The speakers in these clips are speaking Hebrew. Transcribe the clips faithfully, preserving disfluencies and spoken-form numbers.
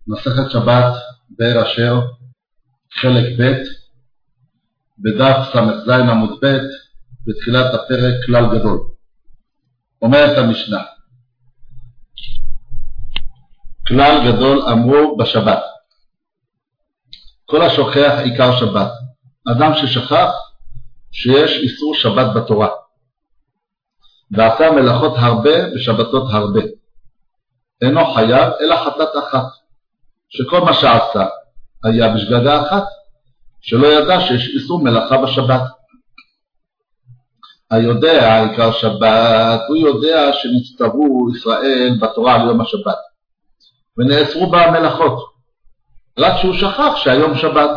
מסכת שבת באר אשר, חלק ב', בדף ס"ז עמוד ב', בתחילת הפרק כלל גדול. אומרת המשנה, כלל גדול אמרו בשבת, כל השוכח עיקר שבת. אדם ששכח שיש איסור שבת בתורה, ועשה מלאכות הרבה בשבתות הרבה, אינו חייב אלא חטאת אחת, שכל מה שעשה היה בשגגה אחת, שלא ידע שיש איסור מלאכה בשבת. היודע עיקר שבת, הוא יודע שנצטוו ישראל בתורה על יום השבת, ונאסרו בה המלאכות, רק שהוא שכח שהיום שבת.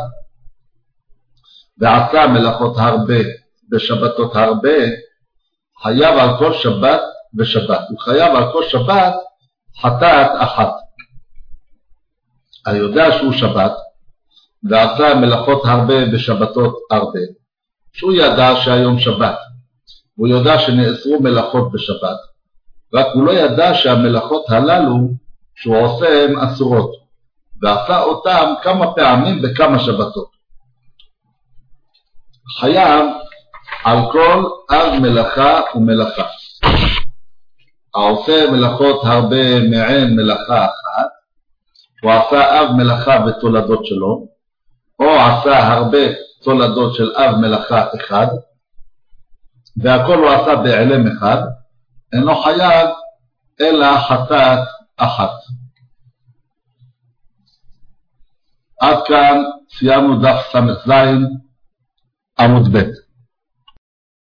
ועשה מלאכות הרבה בשבתות הרבה, חייב על כל שבת ושבת, הוא חייב על כל שבת חטאת אחת. היודע שהוא שבת, ועשה מלאכות הרבה בשבתות הרבה, שהוא ידע שהיום שבת, הוא יודע שנאסרו מלאכות בשבת, רק הוא לא ידע שהמלאכות הללו שהוא עושה הן אסורות, ועשה אותם כמה פעמים בכמה שבתות. חייב על כל אב מלאכה ומלאכה. העושה מלאכות הרבה מעין מלאכה אחת, הוא עשה אב מלאכה ותולדות שלו, או עשה הרבה תולדות של אב מלאכה אחד, והכל הוא עשה בעלם אחד, אינו חייב אלא חטאת אחת. עד כאן סיימנו דף ס"ז עמוד ב'.